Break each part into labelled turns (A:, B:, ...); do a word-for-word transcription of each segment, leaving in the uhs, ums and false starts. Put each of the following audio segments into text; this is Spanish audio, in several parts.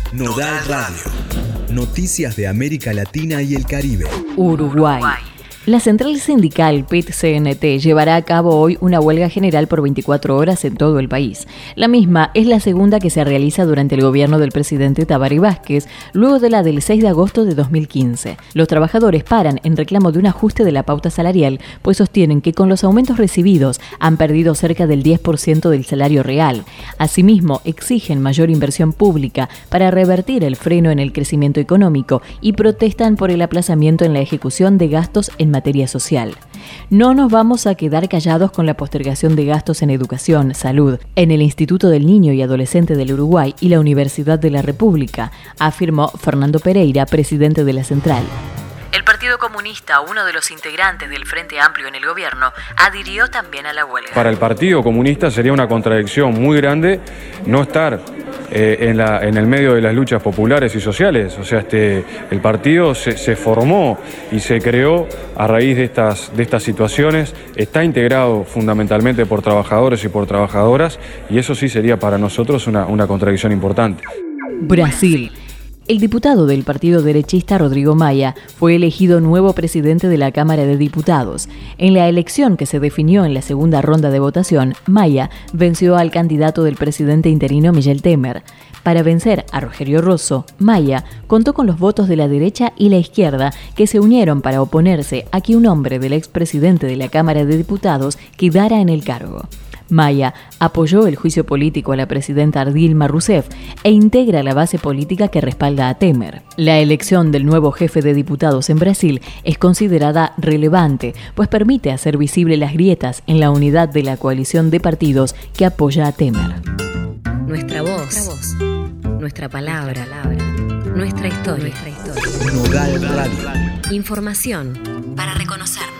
A: Nodal Radio. Noticias de América Latina y el Caribe.
B: Uruguay. La central sindical P E T C N T llevará a cabo hoy una huelga general por veinticuatro horas en todo el país. La misma es la segunda que se realiza durante el gobierno del presidente Tabaré Vázquez, luego de la del seis de agosto de dos mil quince. Los trabajadores paran en reclamo de un ajuste de la pauta salarial, pues sostienen que con los aumentos recibidos han perdido cerca del diez por ciento del salario real. Asimismo, exigen mayor inversión pública para revertir el freno en el crecimiento económico y protestan por el aplazamiento en la ejecución de gastos en materia social. No nos vamos a quedar callados con la postergación de gastos en educación, salud, en el Instituto del Niño y Adolescente del Uruguay y la Universidad de la República, afirmó Fernando Pereira, presidente de la central. El Partido Comunista, uno de los integrantes del Frente Amplio en el gobierno, adhirió también a la huelga.
C: Para el Partido Comunista sería una contradicción muy grande no estar eh, en, la, en el medio de las luchas populares y sociales. O sea, este, el partido se, se formó y se creó a raíz de estas, de estas situaciones. Está integrado fundamentalmente por trabajadores y por trabajadoras, y eso sí sería para nosotros una, una contradicción importante.
B: Brasil. El diputado del partido derechista Rodrigo Maia fue elegido nuevo presidente de la Cámara de Diputados. En la elección que se definió en la segunda ronda de votación, Maia venció al candidato del presidente interino Michel Temer. Para vencer a Rogerio Rosso, Maia contó con los votos de la derecha y la izquierda, que se unieron para oponerse a que un hombre del expresidente de la Cámara de Diputados quedara en el cargo. Maia apoyó el juicio político a la presidenta Dilma Rousseff e integra la base política que respalda a Temer. La elección del nuevo jefe de diputados en Brasil es considerada relevante, pues permite hacer visible las grietas en la unidad de la coalición de partidos que apoya a Temer.
D: Nuestra voz, nuestra, voz, nuestra palabra, nuestra, nuestra historia. Nuestra historia.
A: Nodal Radio.
D: Información para reconocernos.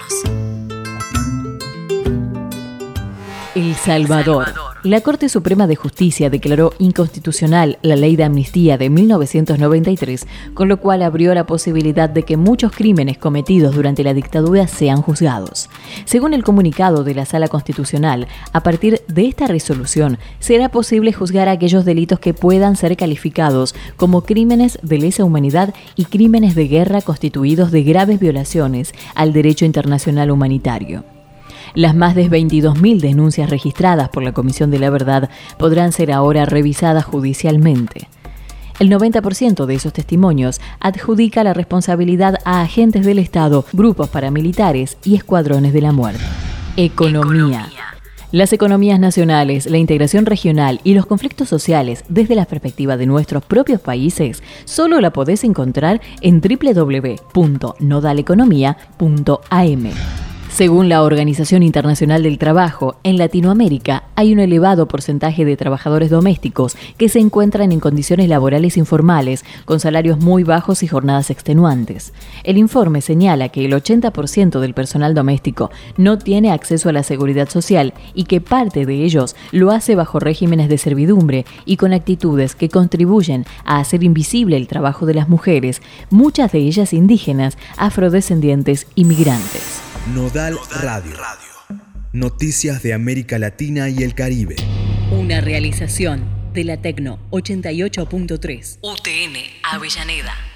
B: El Salvador. La Corte Suprema de Justicia declaró inconstitucional la Ley de Amnistía de mil novecientos noventa y tres, con lo cual abrió la posibilidad de que muchos crímenes cometidos durante la dictadura sean juzgados. Según el comunicado de la Sala Constitucional, a partir de esta resolución será posible juzgar aquellos delitos que puedan ser calificados como crímenes de lesa humanidad y crímenes de guerra constituidos de graves violaciones al derecho internacional humanitario. Las más de veintidós mil denuncias registradas por la Comisión de la Verdad podrán ser ahora revisadas judicialmente. El noventa por ciento de esos testimonios adjudica la responsabilidad a agentes del Estado, grupos paramilitares y escuadrones de la muerte. Economía. Economía. Las economías nacionales, la integración regional y los conflictos sociales desde la perspectiva de nuestros propios países solo la podés encontrar en doble u doble u doble u punto nodal economía punto a m. Según la Organización Internacional del Trabajo, en Latinoamérica hay un elevado porcentaje de trabajadores domésticos que se encuentran en condiciones laborales informales, con salarios muy bajos y jornadas extenuantes. El informe señala que el ochenta por ciento del personal doméstico no tiene acceso a la seguridad social y que parte de ellos lo hace bajo regímenes de servidumbre y con actitudes que contribuyen a hacer invisible el trabajo de las mujeres, muchas de ellas indígenas, afrodescendientes y migrantes.
A: Nodal Radio. Noticias de América Latina y el Caribe.
B: Una realización de la Tecno ochenta y ocho punto tres. U T N Avellaneda.